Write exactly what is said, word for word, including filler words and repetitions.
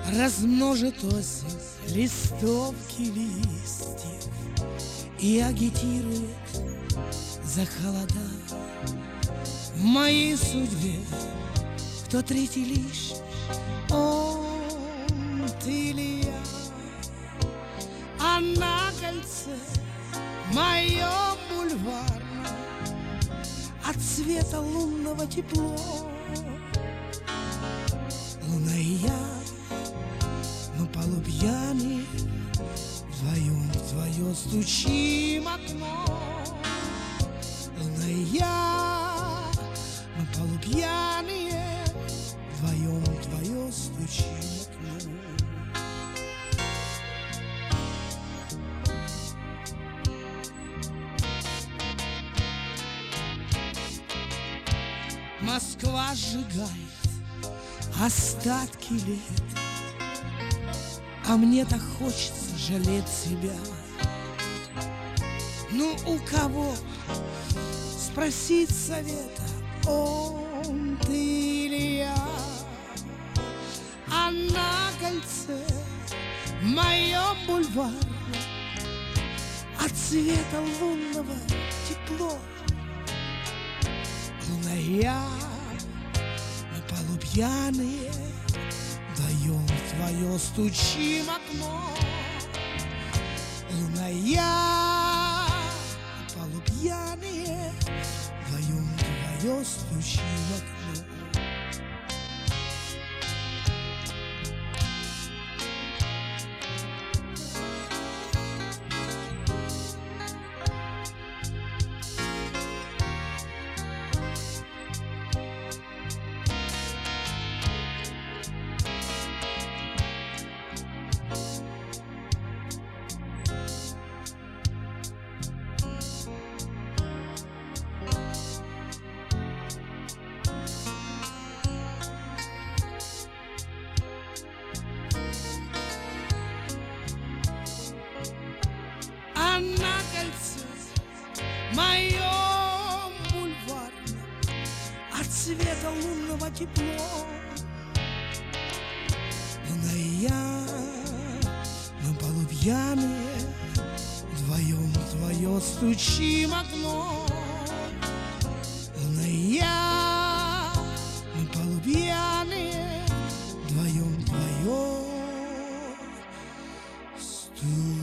размножит осень листовки листьев и агитирует за холода. В моей судьбе кто третий лишь, он ты или я, а на кольце моем бульварном от света лунного тепло. Луна и я, мы полупьяные, вдвоем в твое стучим окно. Луна и я, мы полупьяные, вдвоем в твое стучим окно. Москва сжигает остатки лет, а мне так хочется жалеть себя. Ну, у кого спросить совета, он ты или я, а на кольце моем бульварном от света лунного тепло. Луна и я, мы полупьяные, вдвоем в твое стучим окно. Луна и я, мы полупьяные, вдвоем в твое стучим окно. А на кольце моем бульварном от света лунного тепло. Луна и я, мы полупьяные, вдвоем в твое стучим окно. Луна и я, мы полупьяные, вдвоем в твое стучим.